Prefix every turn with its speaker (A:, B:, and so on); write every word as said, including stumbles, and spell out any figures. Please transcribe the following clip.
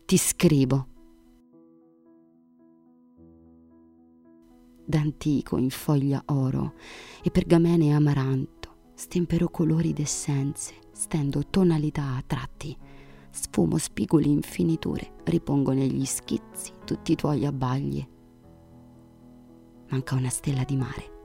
A: ti scrivo. D'antico in foglia oro e pergamene amaranto, stempero colori d'essenze, stendo tonalità a tratti, sfumo spigoli infiniture, ripongo negli schizzi tutti i tuoi abbagli. Manca una stella di mare,